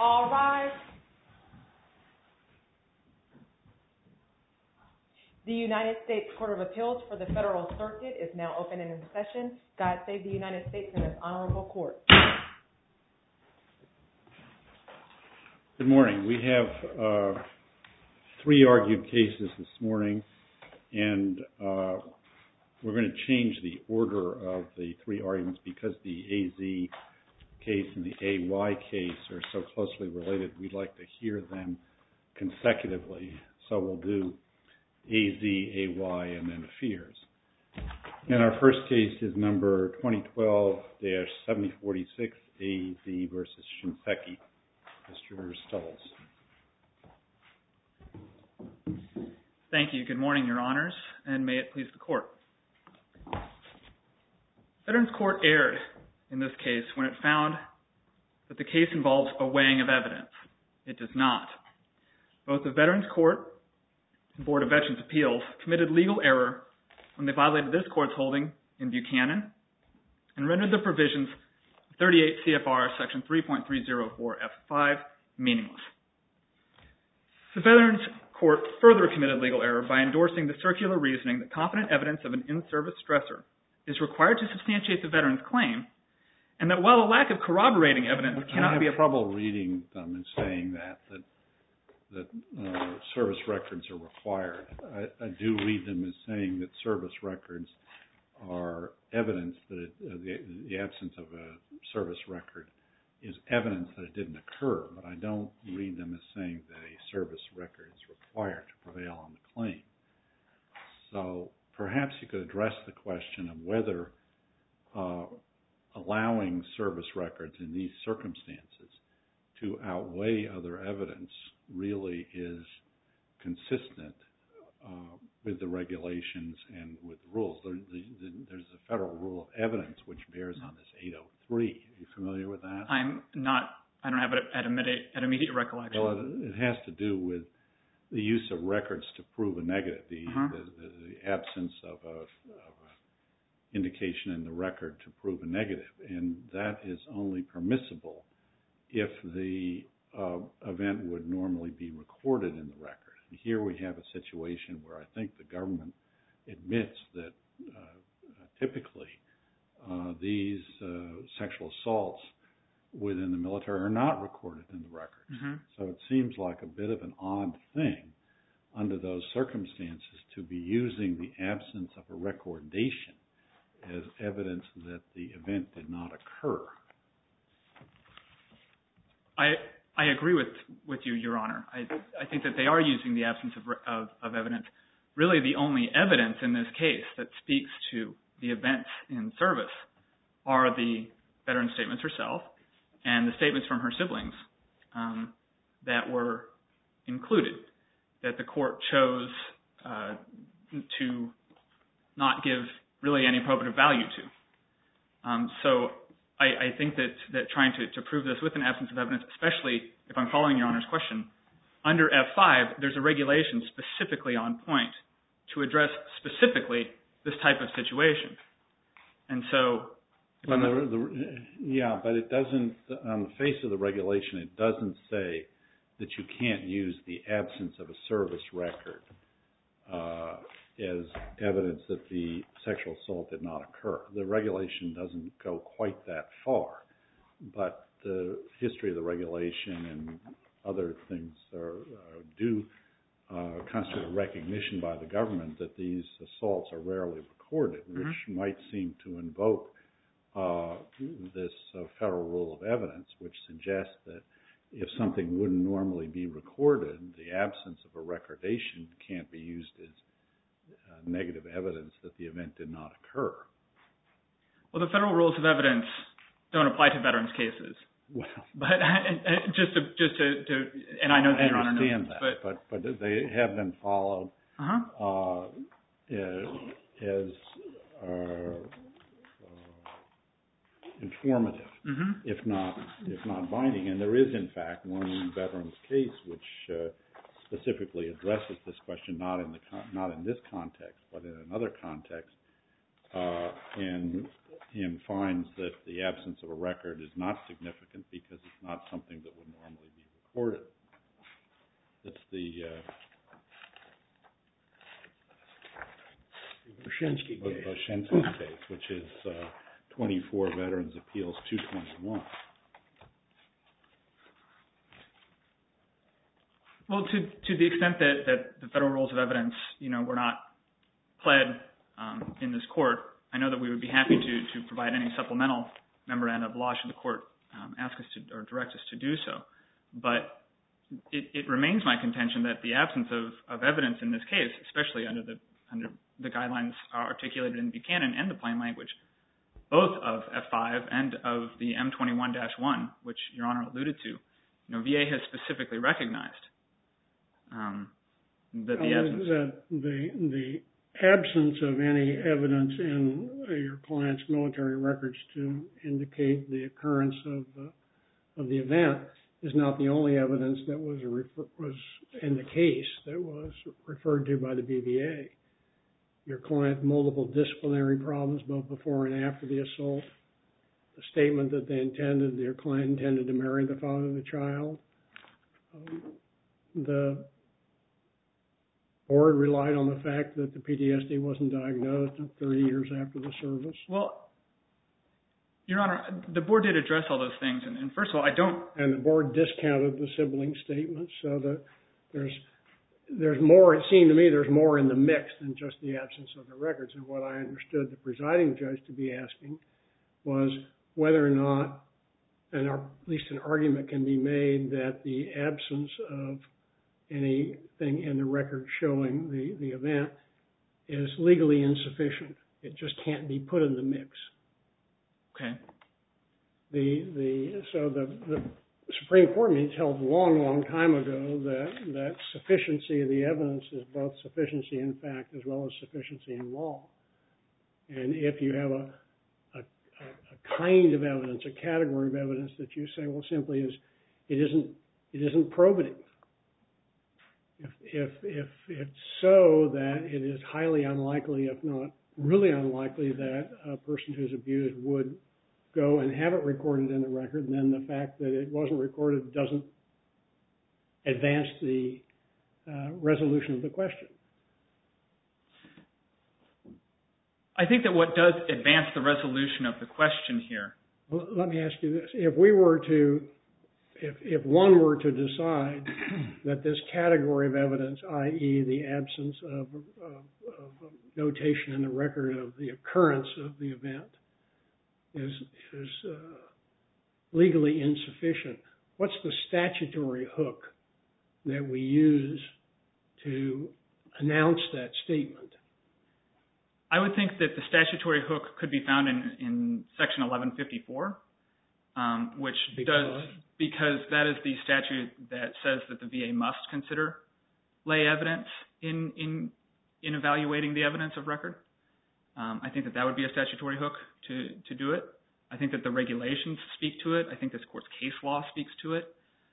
All rise. The United States Court of Appeals for the Federal Circuit is now open and in session. God save the United States and its honorable court. Good morning. We have three argued cases this morning, and we're going to change the order of the three arguments because the AZ case and the AY case are so closely related. We'd like to hear them consecutively, so we'll do AZ, AY, and then Fears. And our first case is number 2012-7046, AZ versus Shinseki. Mr. Stulls. Thank you. Good morning, Your Honors, and may it please the Court. Veterans Court erred in this case when it found that the case involves a weighing of evidence. It does not. Both the Veterans Court and Board of Veterans' Appeals committed legal error when they violated this Court's holding in Buchanan and rendered the provisions of 38 CFR Section 3.304F5 meaningless. The Veterans Court further committed legal error by endorsing the circular reasoning that competent evidence of an in-service stressor is required to substantiate the veteran's claim, and that while a lack of corroborating evidence cannot be... I have trouble reading them and saying that service records are required. I do read them as saying that service records are evidence that the absence of a service record is evidence that it didn't occur, but I don't read them as saying that a service record is required to prevail on the claim. So perhaps you could address the question of whether allowing service records in these circumstances to outweigh other evidence really is consistent with the regulations and with the rules. There's a federal rule of evidence which bears on this 803. Are you familiar with that? I'm not. I don't have it at immediate recollection. Well, it has to do with the use of records to prove a negative, the absence of a indication in the record to prove a negative, and that is only permissible if the event would normally be recorded in the record. And here we have a situation where I think the government admits that typically these sexual assaults within the military are not recorded in the records. Mm-hmm. So it seems like a bit of an odd thing under those circumstances to be using the absence of a recordation as evidence that the event did not occur. I agree with you, Your Honor. I think that they are using the absence of evidence. Really, the only evidence in this case that speaks to the events in service are the veteran statements herself and the statements from her siblings that were included, that the court chose to not give really any probative value to. So I think that trying to prove this with an absence of evidence, especially if I'm following Your Honor's question, under F5, there's a regulation specifically on point to address specifically this type of situation. And so... Yeah, but it doesn't, on the face of the regulation, it doesn't say that you can't use the absence of a service record as evidence that the sexual assault did not occur. The regulation doesn't go quite that far, but the history of the regulation and other things do constitute a recognition by the government that these assaults are rarely recorded, which might seem to invoke this federal rule of evidence, which suggests that if something wouldn't normally be recorded, the absence of a recordation can't be used as negative evidence that the event did not occur. Well, the federal rules of evidence don't apply to veterans' cases. Well, but just to, and I know that Your Honor knows. I understand that, but they have been followed as informative, if not binding. And there is, in fact, one veterans case which specifically addresses this question, not in this context, but in another context, and finds that the absence of a record is not significant because it's not something that would normally be recorded. It's the Boshinsky case, which is 24 Veterans Appeals 221. Well, to the extent that the federal rules of evidence, were not pled in this court, I know that we would be happy to provide any supplemental memorandum of law should the court ask us to or direct us to do so. But it remains my contention that the absence of evidence in this case, especially under the guidelines articulated in Buchanan and the plain language, both of F5 and of the M21-1, which Your Honor alluded to, VA has specifically recognized that the absence of any evidence in your client's military records to indicate the occurrence of the event is not the only evidence that was in the case that was referred to by the BVA. Your client had multiple disciplinary problems both before and after the assault. The statement that your client intended to marry the father of the child. The board relied on the fact that the PTSD wasn't diagnosed 30 years after the service. Well, Your Honor, the board did address all those things. And first of all, I don't... And the board discounted the sibling statements so that there's more, it seemed to me, there's more in the mix than just the absence of the records. And what I understood the presiding judge to be asking was whether or not, and at least an argument can be made, that the absence of anything in the record showing the event is legally insufficient. It just can't be put in the mix. Okay. So the Supreme Court held a long time ago that sufficiency of the evidence is both sufficiency in fact as well as sufficiency in law. And if you have a kind of evidence, a category of evidence that you say, well, simply is it isn't probative. If it's so that it is highly unlikely, if not really unlikely, that a person who's abused would go and have it recorded in the record, then the fact that it wasn't recorded doesn't advance the resolution of the question. I think that what does advance the resolution of the question here... Well, let me ask you this. If one were to decide that this category of evidence, i.e. the absence of notation in the record of the occurrence of the event, is legally insufficient, what's the statutory hook that we use to announce that statement? I would think that the statutory hook could be found in Section 1154, which because that is the statute that says that the VA must consider lay evidence in evaluating the evidence of record. I think that would be a statutory hook to do it. I think that the regulations speak to it. I think this court's case law speaks to it.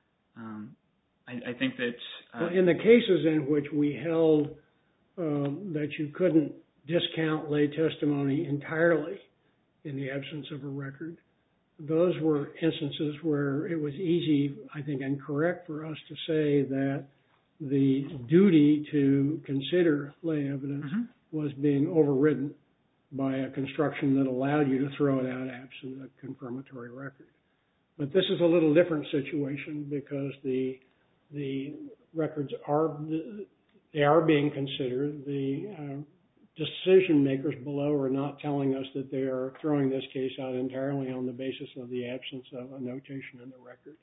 I think that... Well, in the cases in which we held that you couldn't discount lay testimony entirely in the absence of a record, those were instances where it was easy, I think, and correct for us to say that the duty to consider lay evidence was being overridden by a construction that allowed you to throw it out absent a confirmatory record. But this is a little different situation because the records are being considered. The decision makers below are not telling us that they are throwing this case out entirely on the basis of the absence of a notation in the record.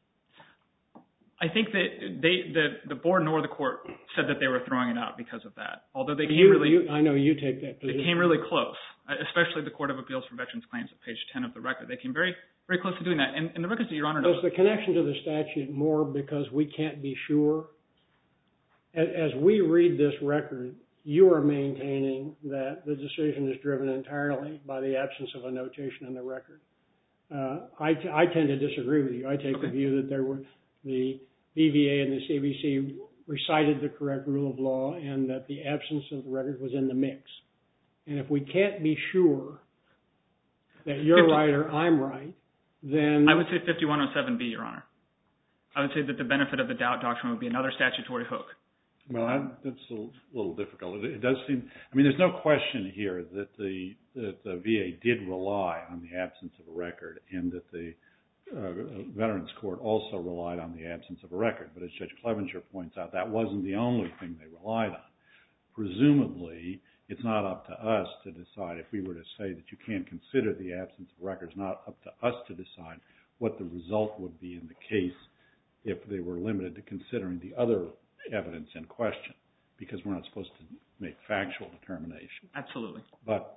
I think that the board nor the court said that they were throwing it out because of that. Although they came I know you take that position. They came really close, especially the Court of Appeals for Veterans Claims at page 10 of the record. They came very, very close to doing that. And the records that Your Honor knows... Was the connection to the statute more because we can't be sure? As we read this record, you are maintaining that the decision is driven entirely by the absence of a notation in the record. I tend to disagree with you. I take the view that the BVA and the CBC recited the correct rule of law and that the absence of the record was in the mix. And if we can't be sure that you're right or I'm right, then... I would say 5107B, Your Honor. I would say that the benefit of the doubt doctrine would be another statutory hook. Well, that's a little difficult. It does seem, I mean, there's no question here that the VA did rely on the absence of a record and that the Veterans Court also relied on the absence of a record. But as Judge Clevenger points out, that wasn't the only thing they relied on. Presumably, it's not up to us to decide. If we were to say that you can't consider the absence of records, it's not up to us to decide what the result would be in the case if they were limited to considering the other evidence in question, because we're not supposed to make factual determination. Absolutely. But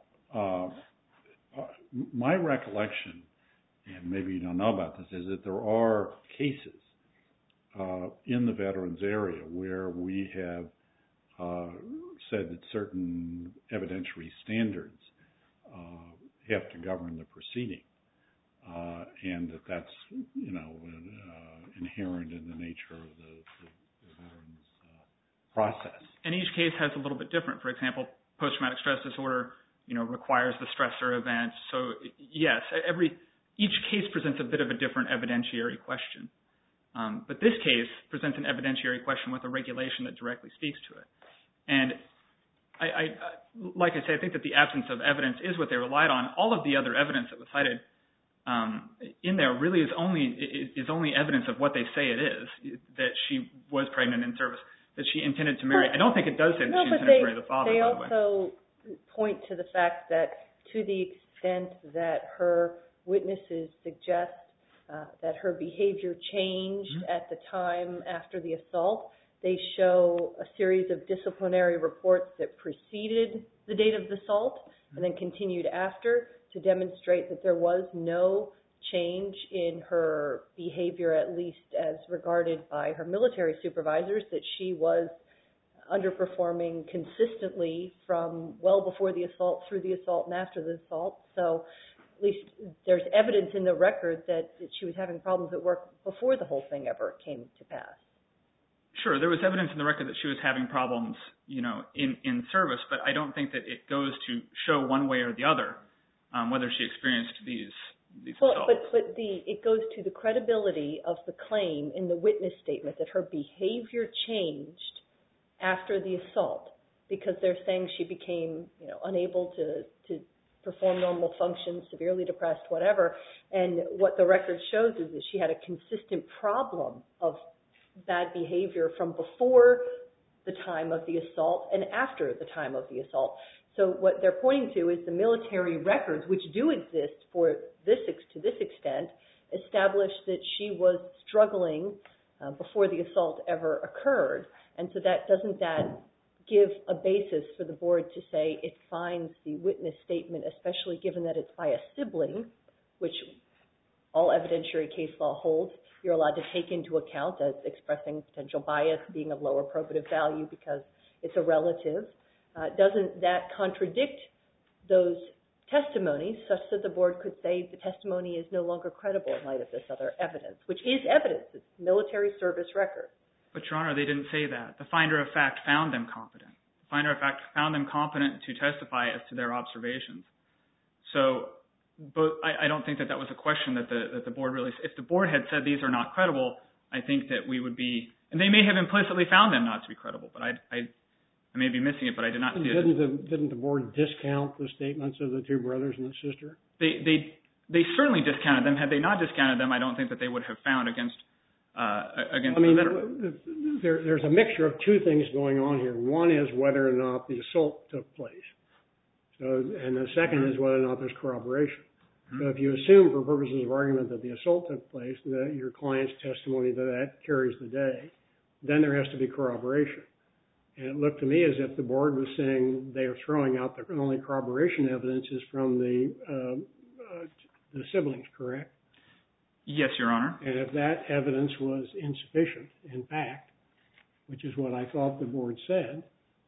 my recollection, and maybe you don't know about this, is that there are cases in the veterans area where we have said that certain evidentiary standards have to govern the proceeding, and that's inherent in the nature of the veterans process. And each case has a little bit different. For example, post-traumatic stress disorder, requires the stressor event. So yes, each case presents a bit of a different evidentiary question. But this case presents an evidentiary question with a regulation that directly speaks to it. And like I say, I think that the absence of evidence is what they relied on. All of the other evidence that was cited in there really is only evidence of what they say it is, that she was pregnant in service, that she intended to marry. I don't think it does say that she intended to marry the father, by the way. They also point to the fact that to the extent that her witnesses suggest that her behavior changed at the time after the assault, they show a series of disciplinary reports that preceded the date of the assault and then continued after to demonstrate that there was no change in her behavior, at least as regarded by her military supervisors, that she was underperforming consistently from well before the assault, through the assault, and after the assault. So at least there's evidence in the record that she was having problems at work before the whole thing ever came to pass. Sure, there was evidence in the record that she was having problems, in service, but I don't think that it goes to show one way or the other whether she experienced these assaults. But it goes to the credibility of the claim in the witness statement that her behavior changed after the assault, because they're saying she became, unable to perform normal functions, severely depressed, whatever. And what the record shows is that she had a consistent problem of bad behavior from before the time of the assault and after the time of the assault. So what they're pointing to is the military records, which do exist to this extent, established that she was struggling before the assault ever occurred. And so doesn't that give a basis for the board to say it finds the witness statement, especially given that it's by a sibling, which all evidentiary case law holds, you're allowed to take into account as expressing potential bias, being of lower probative value because it's a relative. Doesn't that contradict those testimonies such that the board could say the testimony is no longer credible in light of this other evidence, which is evidence, it's military service record? But, Your Honor, they didn't say that. The finder of fact found them competent. The finder of fact found them competent to testify as to their observations. So, but I don't think that was a question that the board really... If the board had said these are not credible, I think that we would be... And they may have implicitly found them not to be credible, but I may be missing it, but I did not see it. Didn't the board discount the statements of the two brothers and the sister? They certainly discounted them. Had they not discounted them, I don't think that they would have found against the veteran. There's a mixture of two things going on here. One is whether or not the assault took place. And the second is whether or not there's corroboration. So if you assume for purposes of argument that the assault took place, that your client's testimony that carries the day, then there has to be corroboration. And it looked to me as if the board was saying they are throwing out the only corroboration evidence is from the siblings, correct? Yes, Your Honor. And if that evidence was insufficient, in fact, which is what I thought the board said.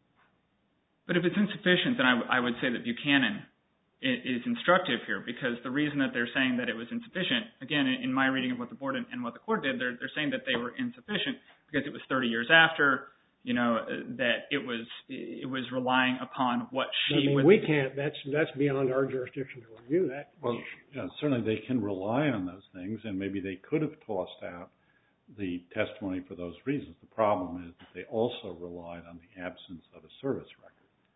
But if it's insufficient, then I would say that Buchanan is instructive here, because the reason that they're saying that it was insufficient, again, in my reading of what the board and what the court did, they're saying that they were insufficient because it was 30 years after, that it was relying upon what she was... we can't, that's beyond our jurisdiction to review that. Well, certainly they can rely on those things, and maybe they could have tossed out the testimony for those reasons. The problem is that they also relied on the absence of a service record.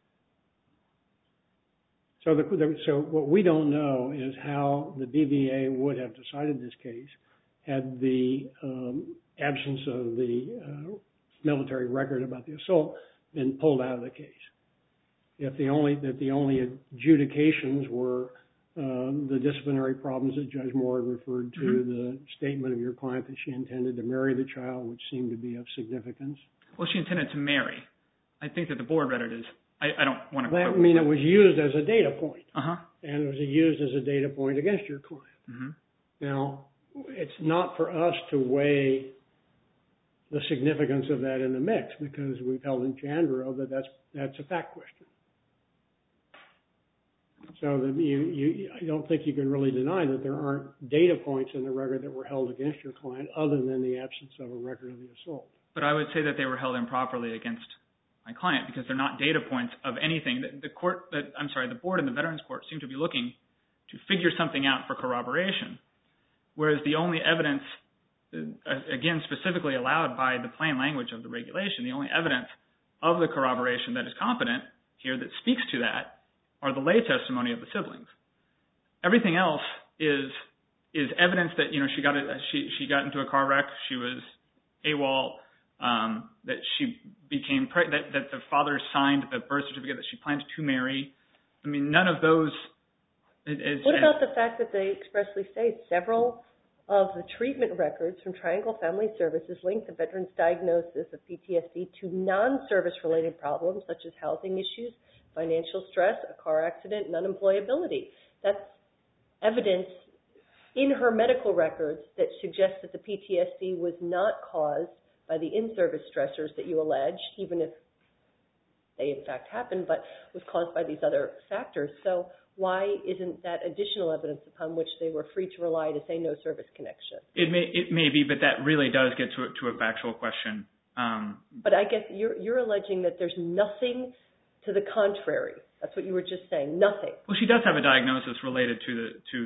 So what we don't know is how the DBA would have decided this case had the absence of the military record about the assault been pulled out of the case. If the only adjudications were the disciplinary problems that Judge Moore referred to, the statement of your client that she intended to marry the child, which seemed to be of significance. Well, she intended to marry. I think that the board read it as, I don't want to... I mean, it was used as a data point. Uh-huh. And it was used as a data point against your client. Mm-hmm. Now, it's not for us to weigh the significance of that in the mix, because we've held in Chandra that that's a fact question. So that I don't think you can really deny that there aren't data points in the record that were held against your client other than the absence of a record of the assault. But I would say that they were held improperly against my client because they're not data points of anything. The board and the Veterans Court seem to be looking to figure something out for corroboration, whereas the only evidence, again, specifically allowed by the plain language of the regulation, the only evidence of the corroboration that is competent here that speaks to that are the lay testimony of the siblings. Everything else is evidence that she got into a car wreck, she was AWOL, that she became pregnant, that the father signed the birth certificate that she planned to marry. I mean, none of those. What about the fact that they expressly say several of the treatment records from Triangle Family Services link the veteran's diagnosis of PTSD to non-service related problems such as housing issues, financial stress, a car accident, and unemployability? That's evidence in her medical records that suggests that the PTSD was not caused by the in-service stressors that you allege, even if they in fact happened, but was caused by these other factors. So why isn't that additional evidence upon which they were free to rely to say no service connection? It may be, but that really does get to a factual question. But I guess you're alleging that there's nothing to the contrary. That's what you were just saying, nothing. Well, she does have a diagnosis related to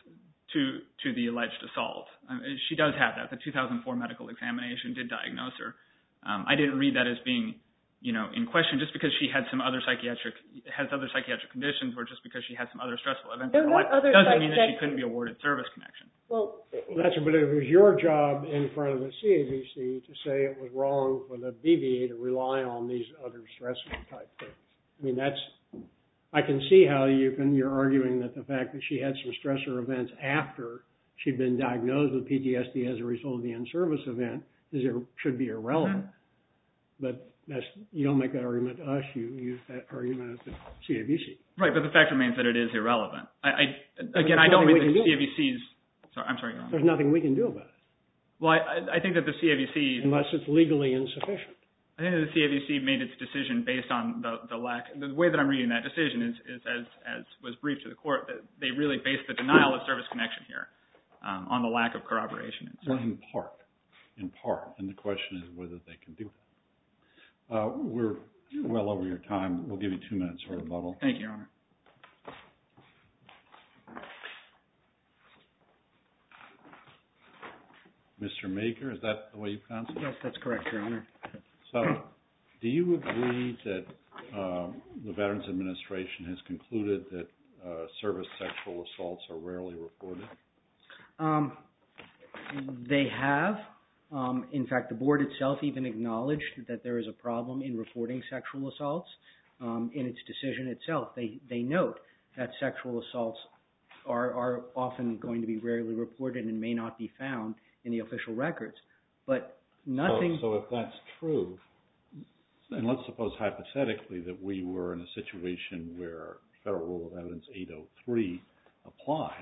the alleged assault. She does have that. The 2004 medical examination did diagnose her. I didn't read that as being, in question just because she had some other psychiatric conditions or just because she had some other stressful events in her life doesn't mean that she couldn't be awarded service connection. But it was your job in front of the CAVC to say it was wrong for the BVA to rely on these other stressor type things. I mean, I can see how you're arguing that the fact that she had some stressor events after she'd been diagnosed with PTSD as a result of the in-service event should be irrelevant. But you don't make that argument to us. You use that argument at the CAVC. Right, but the fact remains that it is irrelevant. I don't read the CAVC's... I'm sorry, Your Honor. There's nothing we can do about it. Well, I think that the CAVC... Unless it's legally insufficient. I think that the CAVC made its decision based on the lack... The way that I'm reading that decision is as was briefed to the court, that they really based the denial of service connection here on the lack of corroboration. Well, in part. And the question is whether they can do that. We're well over your time. We'll give you 2 minutes for rebuttal. Thank you, Your Honor. Mr. Maker, is that the way you pronounce it? Yes, that's correct, Your Honor. So, do you agree that the Veterans Administration has concluded that service sexual assaults are rarely reported? They have. In fact, the board itself even acknowledged that there is a problem in reporting sexual assaults. In its decision itself, they note that sexual assaults are often going to be rarely reported and may not be found in the official records. But nothing... So if that's true, and let's suppose hypothetically that we were in a situation where Federal Rule of Evidence 803 applied,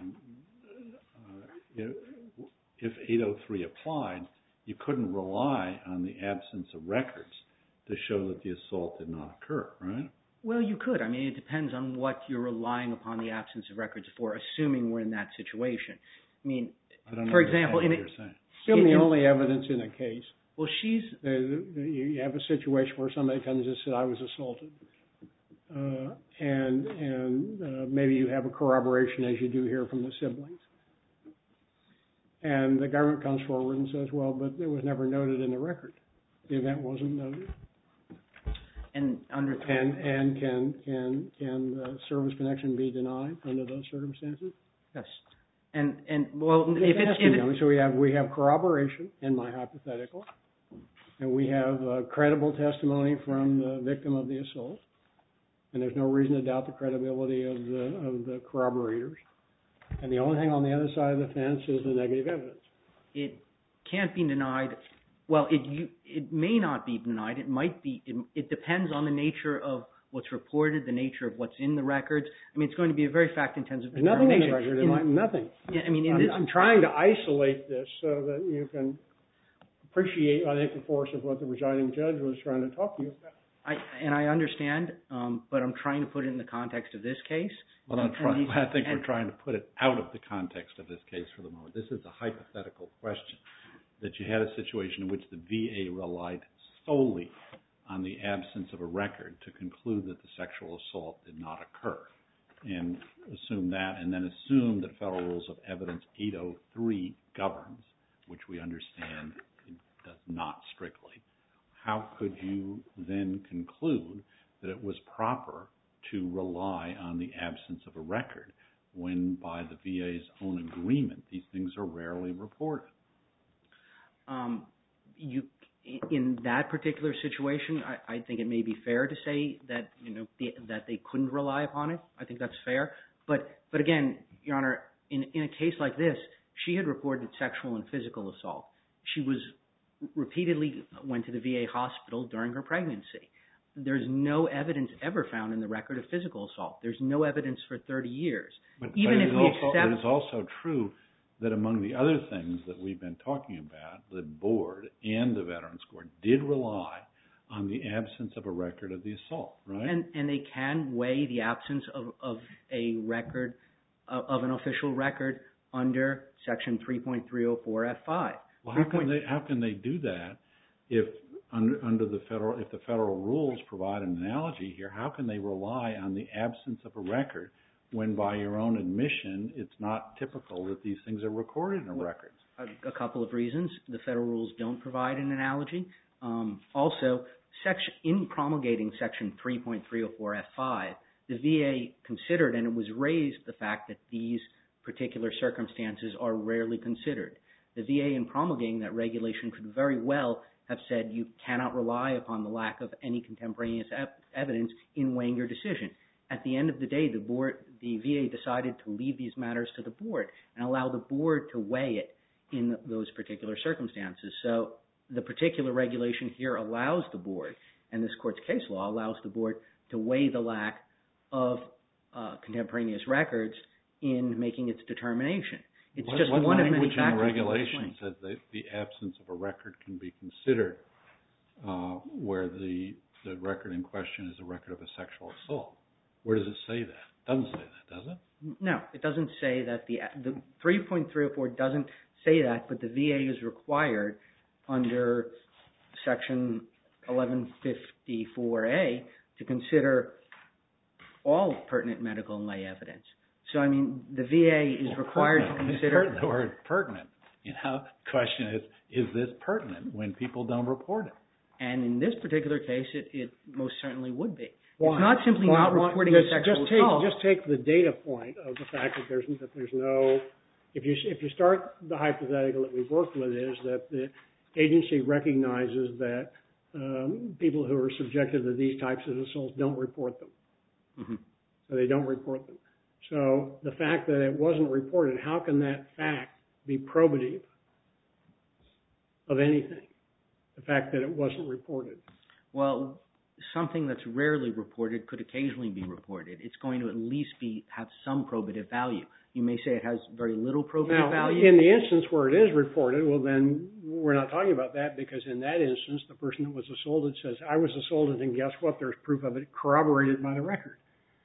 if 803 applied, you couldn't rely on the absence of records to show that the assault did not occur, right? Well, you could. I mean, it depends on what you're relying upon the absence of records for, assuming we're in that situation. I mean, for example... Assuming the only evidence in a case. Well, you have a situation where somebody comes and says, I was assaulted. And maybe you have a corroboration, as you do here, from the siblings. And the government comes forward and says, well, but it was never noted in the record. The event wasn't noted. And under and can the service connection be denied under those circumstances? Yes. And well, if it's so we have corroboration in my hypothetical, and we have credible testimony from the victim of the assault, and there's no reason to doubt the credibility of the corroborators. And the only thing on the other side of the fence is the negative evidence. It can't be denied. Well, it may not be denied. It might be. It depends on the nature of what's reported, the nature of what's in the records. I mean, it's going to be a very fact-intensive determination. Nothing in the record. Nothing. Yeah, I mean, I'm trying to isolate this so that you can appreciate, I think, the force of what the presiding judge was trying to talk to you about. I understand, but I'm trying to put it in the context of this case. Well, I think we're trying to put it out of the context of this case for the moment. This is a hypothetical question, that you had a situation in which the VA relied solely on the absence of a record to conclude that the sexual assault did not occur, and assume that, and then assume that Federal Rules of Evidence 803 governs, which we understand it does not strictly. How could you then conclude that it was proper to rely on the absence of a record when, by the VA's own agreement, these things are rarely reported? In that particular situation, I think it may be fair to say that that they couldn't rely upon it. I think that's fair. But again, Your Honor, in a case like this, she had reported sexual and physical assault. She was repeatedly went to the VA hospital during her pregnancy. There's no evidence ever found in the record of physical assault. There's no evidence for 30 years. But it is also true that among the other things that we've been talking about, the board and the Veterans Court did rely on the absence of a record of the assault, right? And they can weigh the absence of a record, of an official record under Section 3.304F5. Well, how can they do that if under the federal rules provide an analogy here? How can they rely on the absence of a record when, by your own admission, it's not typical that these things are recorded in a record? A couple of reasons. The federal rules don't provide an analogy. Also, in promulgating Section 3.304F5, the VA considered, and it was raised, the fact that these particular circumstances are rarely considered. The VA, in promulgating that regulation, could very well have said you cannot rely upon the lack of any contemporaneous evidence in weighing your decision. At the end of the day, the VA decided to leave these matters to the board and allow the board to weigh it in those particular circumstances. So the particular regulation here allows the board, and this court's case law allows the board to weigh the lack of contemporaneous records in making its determination. It's just one of many factors. What language in the regulation says that the absence of a record can be considered where the record in question is a record of a sexual assault? Where does it say that? It doesn't say that, does it? No, it doesn't say that. The 3.304 doesn't say that, but the VA is required under Section 1154A to consider all pertinent medical and lay evidence. So, I mean, the VA is required to consider... The word pertinent. The question is this pertinent when people don't report it? And in this particular case, it most certainly would be. Why? It's not simply not reporting a sexual assault. Just take the data point of the fact that there's no... If you start the hypothetical that we've worked with is that the agency recognizes that people who are subjected to these types of assaults don't report them. Mm-hmm. So they don't report them. So the fact that it wasn't reported, how can that fact be probative of anything? The fact that it wasn't reported. Well, something that's rarely reported could occasionally be reported. It's going to at least have some probative value. You may say it has very little probative value. Now, in the instance where it is reported, well, then we're not talking about that because in that instance, the person that was assaulted says, I was assaulted, and guess what? There's proof of it corroborated by the record.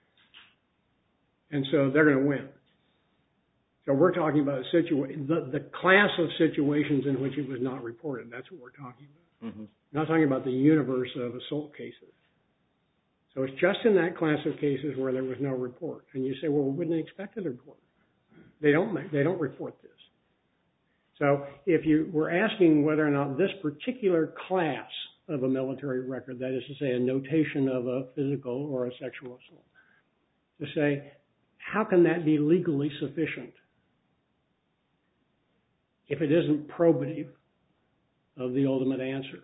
And so they're going to win. So we're talking about the class of situations in which it was not reported. That's what we're talking about. Mm-hmm. We're not talking about the universe of assault cases. So it's just in that class of cases where there was no report. And you say, well, we wouldn't expect a report. They don't report this. So if you were asking whether or not this particular class of a military record, that is to say a notation of a physical or a sexual assault, to say, how can that be legally sufficient if it isn't probative of the ultimate answer?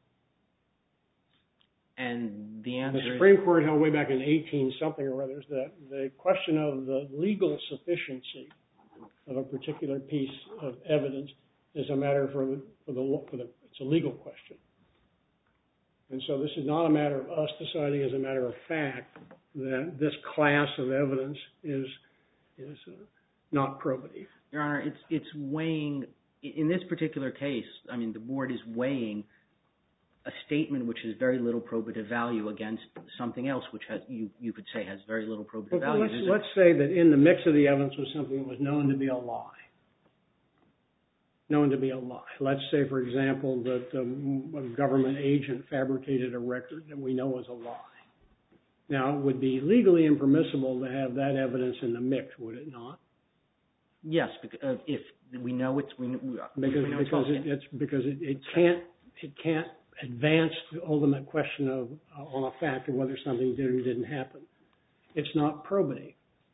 And the answer the Supreme Court held way back in 18-something or other that the question of the legal sufficiency of a particular piece of evidence is a matter it's a legal question. And so this is not a matter of us deciding as a matter of fact that this class of evidence is not probative. Your Honor, it's weighing, in this particular case, I mean, the board is weighing a statement which has very little probative value against something else which has, you could say has very little probative value. Let's say that in the mix of the evidence was something that was known to be a lie. Known to be a lie. Let's say, for example, that a government agent fabricated a record that we know is a lie. Now, it would be legally impermissible to have that evidence in the mix, would it not? Yes, if we know it's because it can't advance the ultimate question of on a fact of whether something did or didn't happen. It's not probative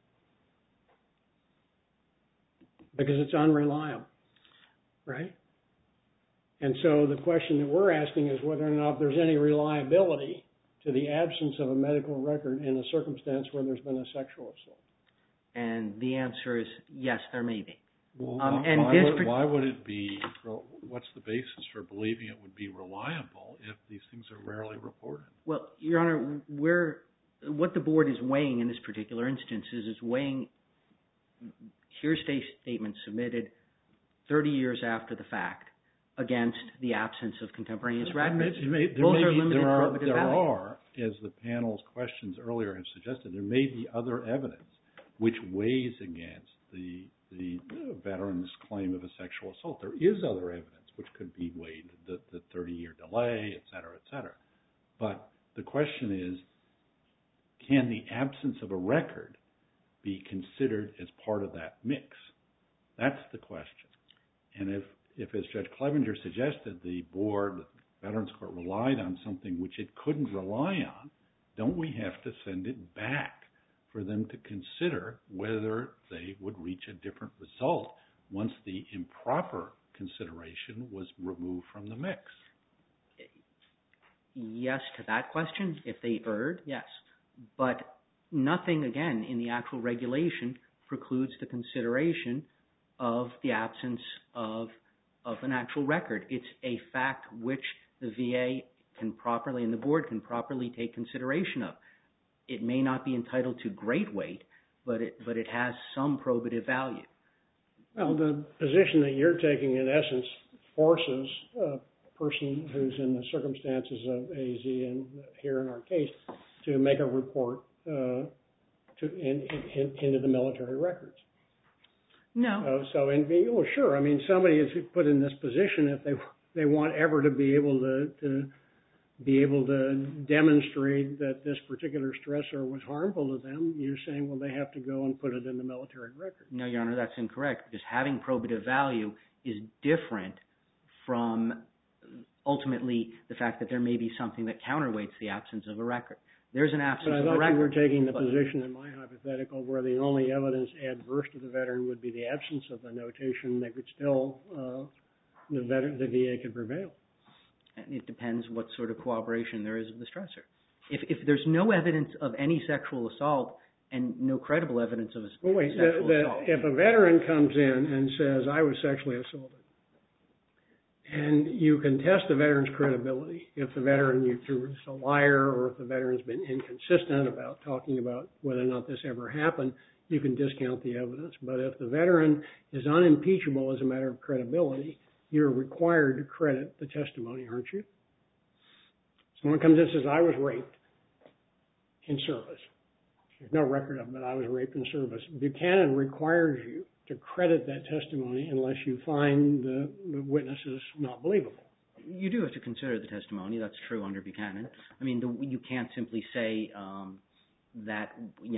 because it's unreliable, right? And so the question that we're asking is whether or not there's any reliability to the absence of a medical record in a circumstance where there's been a sexual assault. And the answer is yes, there may be. Well, why would it be, what's the basis for believing it would be reliable if these things are rarely reported? Well, Your Honor, what the board is weighing in this particular instance is weighing hearsay statements submitted 30 years after the fact against the absence of contemporaneous records. There are, as the panel's questions earlier have suggested, there may be other evidence which weighs against the veteran's claim of a sexual assault. There is other evidence which could be weighed, the 30-year delay, et cetera, but the question is, can the absence of a record be considered as part of that mix? That's the question. And if as Judge Clevenger suggested, the board, the Veterans Court relied on something which it couldn't rely on, don't we have to send it back for them to consider whether they would reach a different result once the improper consideration was removed from the mix? Yes to that question. If they erred, yes. But nothing, again, in the actual regulation precludes the consideration of the absence of an actual record. It's a fact which the VA can properly, and the board can properly take consideration of. It may not be entitled to great weight, but it has some probative value. Well, the position that you're taking, in essence, forces a person who's in the circumstances of AZ, and here in our case, to make a report into the military records. No. Sure. I mean, somebody is put in this position if they want ever to be able to demonstrate that this particular stressor was harmful to them. You're saying, well, they have to go and put it in the military record. No, Your Honor, that's incorrect, because having probative value is different from ultimately the fact that there may be something that counterweights the absence of a record. There's an absence of a record. But I thought you were taking the position in my hypothetical where the only evidence adverse to the veteran would be the absence of the notation that could still, the VA could prevail. And it depends what sort of cooperation there is with the stressor. If there's no evidence of any sexual assault and no credible evidence of a sexual assault. If a veteran comes in and says, I was sexually assaulted, and you can test the veteran's credibility, if the veteran is a liar or if the veteran's been inconsistent about talking about whether or not this ever happened, you can discount the evidence. But if the veteran is unimpeachable as a matter of credibility, you're required to credit the testimony, aren't you? Someone comes in and says, I was raped in service. There's no record of it, but I was raped in service. Buchanan requires you to credit that testimony unless you find the witnesses not believable. You do have to consider the testimony. That's true under Buchanan. I mean, you can't simply say that,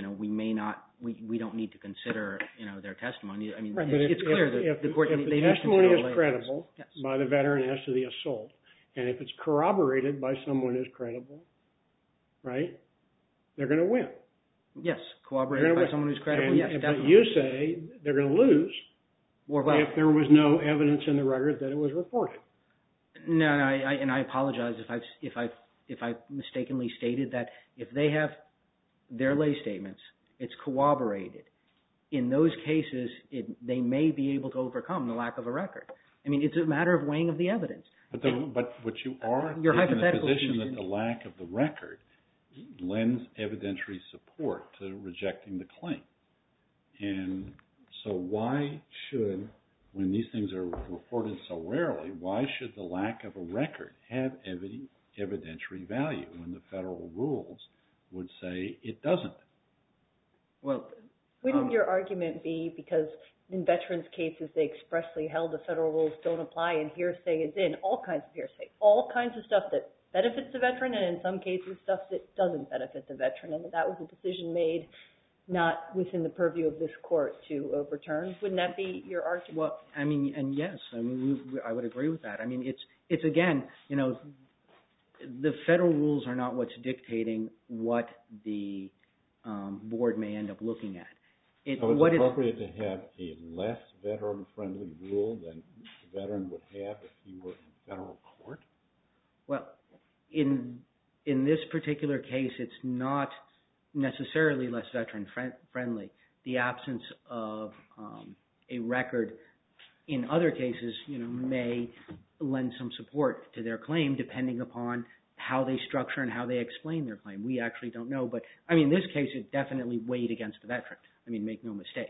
we don't need to consider, their testimony. I mean, Right, it's clear that the court, if the testimony is credible by the veteran as to the assault, and if it's corroborated by someone who's credible, right, they're going to win. Yes, corroborated by someone who's credible, yes, definitely. But you say they're going to lose if there was no evidence in the record that it was reported. No, and I apologize if I've mistakenly stated that if they have their lay statements, it's corroborated. In those cases, they may be able to overcome the lack of a record. I mean, it's a matter of weighing of the evidence. But what you are in the position that the lack of the record lends evidentiary support to rejecting the claim. And so why should, when these things are reported so rarely, why should the lack of a record have evidentiary value when the federal rules would say it doesn't? Well, wouldn't your argument be because in veterans' cases they expressly held the federal rules don't apply and hearsay is in, all kinds of hearsay, all kinds of stuff that benefits the veteran and in some cases stuff that doesn't benefit the veteran, and that was a decision made not within the purview of this court to overturn? Wouldn't that be your argument? Well, I mean, and yes, I mean, I would agree with that. I mean, it's again, the federal rules are not what's dictating what the board may end up looking at. So it's appropriate to have a less veteran-friendly rule than the veteran would have if he were in federal court? Well, in this particular case, it's not necessarily less veteran-friendly. The absence of a record in other cases, may lend some support to their claim depending upon how they structure and how they explain their claim. We actually don't know. But, I mean, in this case, it definitely weighed against the veteran. I mean, make no mistake.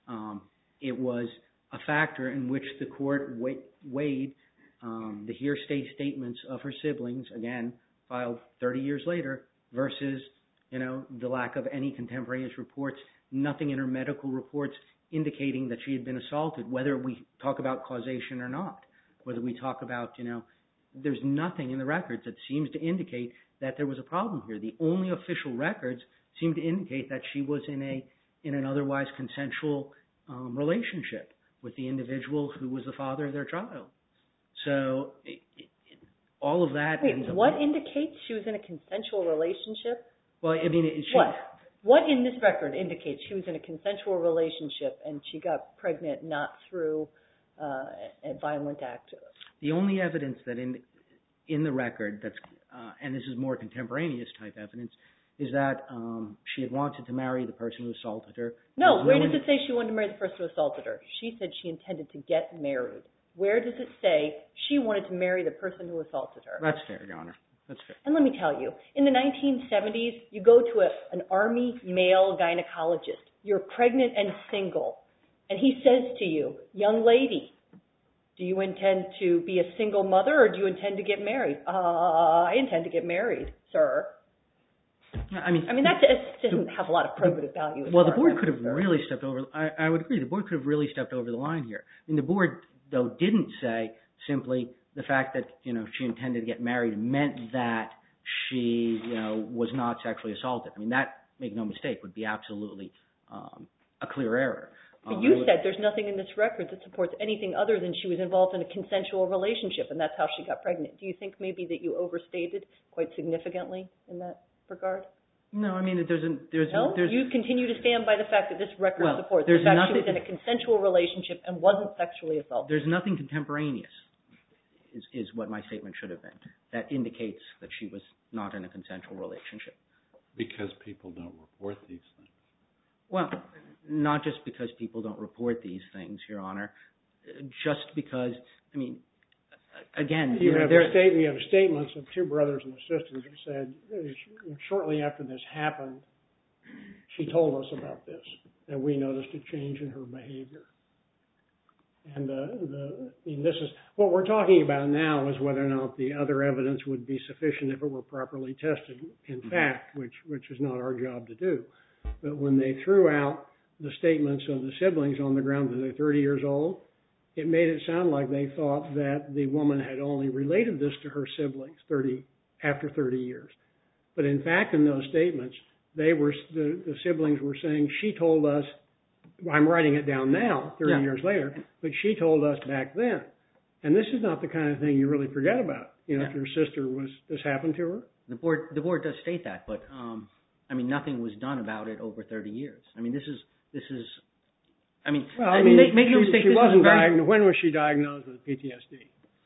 It was a factor in which the court weighed the hearsay statements of her siblings, again, filed 30 years later, versus, the lack of any contemporaneous reports, nothing in her medical reports indicating that she had been assaulted, whether we talk about causation or not, whether we talk about, there's nothing in the records that seems to indicate that there was a problem here. The only official records seem to indicate that she was in an otherwise consensual relationship with the individual who was the father of their child. So all of that. Wait, what indicates she was in a consensual relationship? Well, I mean, What in this record indicates she was in a consensual relationship and she got pregnant not through a violent act? The only evidence that in the record that's, and this is more contemporaneous type evidence, is that she had wanted to marry the person who assaulted her. No, where does it say she wanted to marry the person who assaulted her? She said she intended to get married. Where does it say she wanted to marry the person who assaulted her? That's fair, Your Honor. That's fair. And let me tell you, in the 1970s, you go to an Army male gynecologist. You're pregnant and single. And he says to you, young lady, do you intend to be a single mother or do you intend to get married? I intend to get married, sir. I mean that doesn't have a lot of probative value. Well, the board could have really stepped over. I would agree. The board could have really stepped over the line here. I mean, the board, though, didn't say simply the fact that, she intended to get married meant that she, was not sexually assaulted. I mean, that, make no mistake, would be absolutely a clear error. But you said there's nothing in this record that supports anything other than she was involved in a consensual relationship, and that's how she got pregnant. Do you think maybe that you overstated quite significantly in that regard? No, I mean, You continue to stand by the fact that this record supports the fact she was in a consensual relationship and wasn't sexually assaulted. There's nothing contemporaneous, is what my statement should have been, that indicates that she was not in a consensual relationship. Because people don't report these things. Well, not just because people don't report these things, Your Honor. Just because, I mean, again... You have statements of two brothers and sisters who said, shortly after this happened, she told us about this, and we noticed a change in her behavior. And this is what we're talking about now, is whether or not the other evidence would be sufficient if it were properly tested, in fact, which is not our job to do. But when they threw out the statements of the siblings on the ground that they're 30 years old, it made it sound like they thought that the woman had only related this to her siblings after 30 years. But in fact, in those statements, the siblings were saying, she told us, I'm writing it down now, 30 years later, but she told us back then. And this is not the kind of thing you really forget about. You know, if your sister this happened to her. The board does state that, but nothing was done about it over 30 years. I mean, this is. Make no mistake. She wasn't diagnosed. When was she diagnosed with PTSD?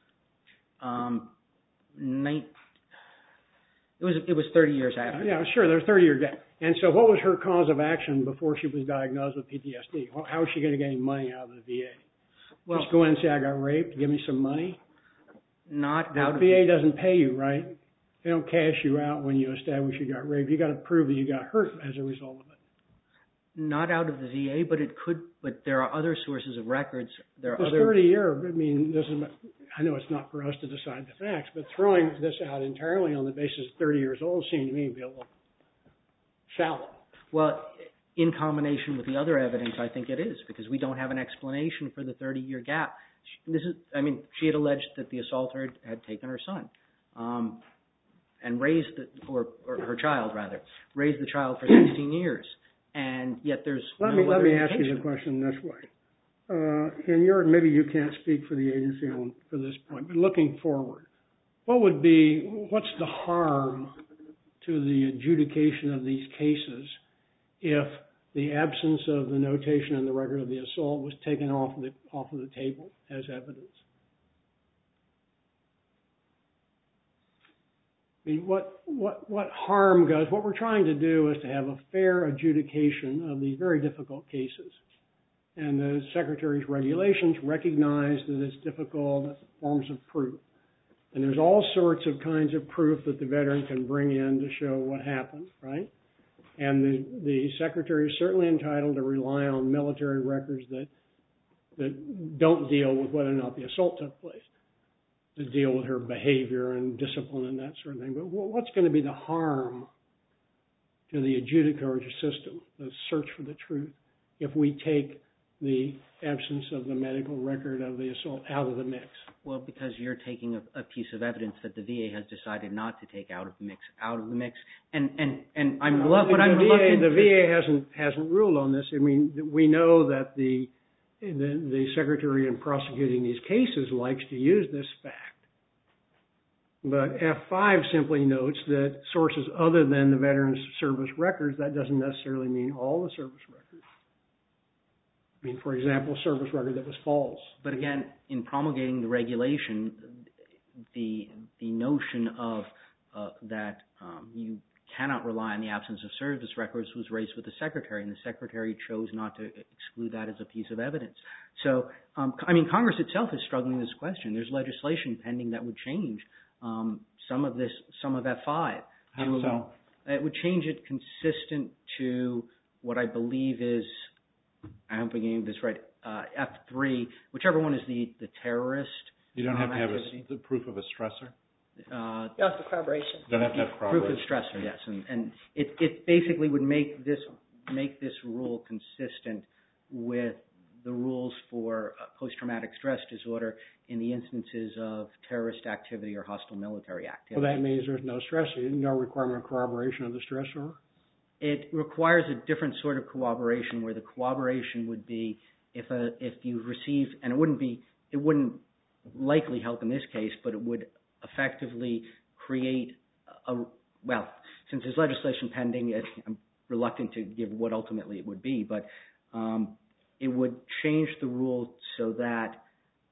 It was 30 years after. Yeah, sure. There's 30-year gap. And so, what was her cause of action before she was diagnosed with PTSD? How was she going to get any money out of the VA? Well, just go in and say, I got raped, give me some money? Not the out of VA doesn't pay you, right? They don't cash you out when you establish you got raped. You got to prove that you got hurt as a result of it. Not out of the VA, but it could. But there are other sources of records. There are this other 30-year. I mean, this is. I know it's not for us to decide the facts, but throwing this out entirely on the basis of 30 years old seemed to me to be a little shallow. Well, in combination with the other evidence, I think it is, because we don't have an explanation for the 30-year gap. She had alleged that the assaulter had taken her son, and raised or her child rather, raised the child for 16 years, and yet there's let me ask you the question this way. Maybe you can't speak for the agency for this point, but looking forward, what's the harm to the adjudication of these cases if the absence of the notation in the record of the assault was taken off of the table as evidence? I mean, what harm goes? What we're trying to do is to have a fair adjudication of these very difficult cases. And the Secretary's regulations recognize that it's difficult forms of proof. And there's all sorts of kinds of proof that the veteran can bring in to show what happened, right? And the Secretary is certainly entitled to rely on military records that don't deal with whether or not the assault took place, to deal with her behavior and discipline and that sort of thing. But what's going to be the harm to the adjudicatory system, the search for the truth, if we take the absence of the medical record of the assault out of the mix? Well, because you're taking a piece of evidence that the VA has decided not to take out of the mix, and I'm reluctant. The VA hasn't ruled on this. I mean, we know that the Secretary in prosecuting these cases likes to use this fact. But F5 simply notes that sources other than the Veterans Service records, that doesn't necessarily mean all the service records. I mean, for example, a service record that was false. But again, in promulgating the regulation, the notion of that you cannot rely on the absence of service records was raised with the Secretary, and the Secretary chose not to exclude that as a piece of evidence. So, Congress itself is struggling with this question. There's legislation pending that would change some of F5. How so? It would change it consistent to what I believe is, I hope I'm getting this right, F3, whichever one is the terrorist. You don't have to have the proof of a stressor? Just the corroboration. You don't have to have corroboration. Proof of stressor, yes. And it basically would make this rule consistent with the rules for post-traumatic stress disorder in the instances of terrorist activity or hostile military activity. Well, that means there's no stressor, no requirement of corroboration of the stressor? It requires a different sort of corroboration, where the corroboration would be if you received, and it wouldn't likely help in this case, but it would effectively create since there's legislation pending, I'm reluctant to give what ultimately it would be, but it would change the rule so that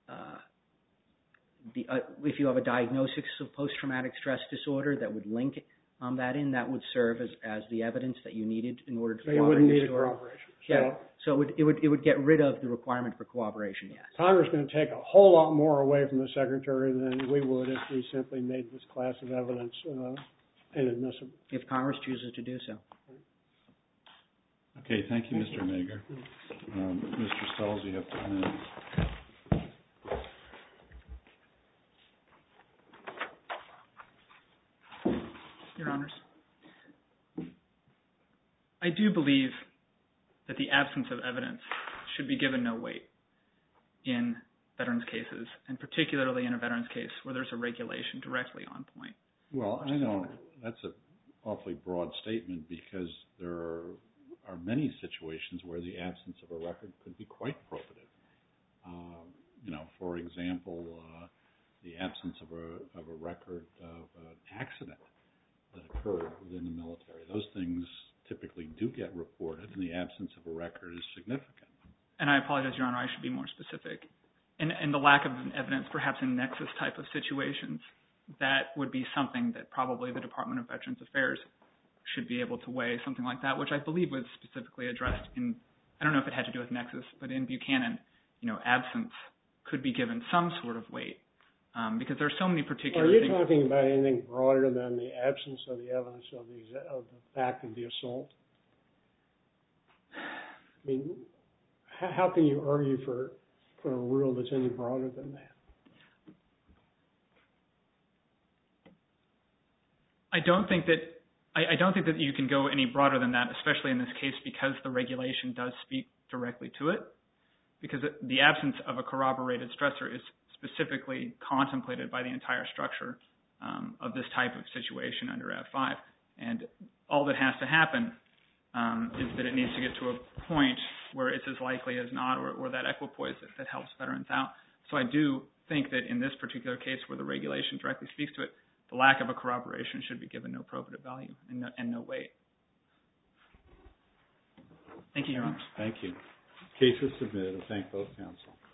if you have a diagnosis of post-traumatic stress disorder that would link that would serve as the evidence that you needed in order to corroborate. So you wouldn't need a corroboration. So it would get rid of the requirement for corroboration, yes. Congress is going to take a whole lot more away from the Secretary than we would if we simply made this class of evidence inadmissible. If Congress chooses to do so. Okay, thank you, Mr. Mager. Mr. Stolz, you have 2 minutes. Your Honors, I do believe that the absence of evidence should be given no weight in veterans' cases, and particularly in a veterans' case where there's a regulation directly on point. Well, I know that's awfully broad statement because there are many situations where the absence of a record could be quite probative. For example, the absence of a record of an accident that occurred within the military. Those things typically do get reported, and the absence of a record is significant. And I apologize, Your Honor, I should be more specific. And the lack of evidence, perhaps in nexus type of situations, that would be something that probably the Department of Veterans Affairs should be able to weigh, something like that, which I believe was specifically addressed in, I don't know if it had to do with nexus, but in Buchanan, absence could be given some sort of weight because there are so many particular things. Are you talking about anything broader than the absence of the evidence of the fact of the assault? I mean, how can you argue for a rule that's any broader than that? I don't think that you can go any broader than that, especially in this case, because the regulation does speak directly to it. Because the absence of a corroborated stressor is specifically contemplated by the entire structure of this type of situation under F5. And all that has to happen is that it needs to get to a point where it's as likely as not, or that equipoise that helps veterans out. So I do think that in this particular case where the regulation directly speaks to it, the lack of a corroboration should be given no probative value and no weight. Thank you, Your Honor. Thank you. Case is submitted. I thank both counsel.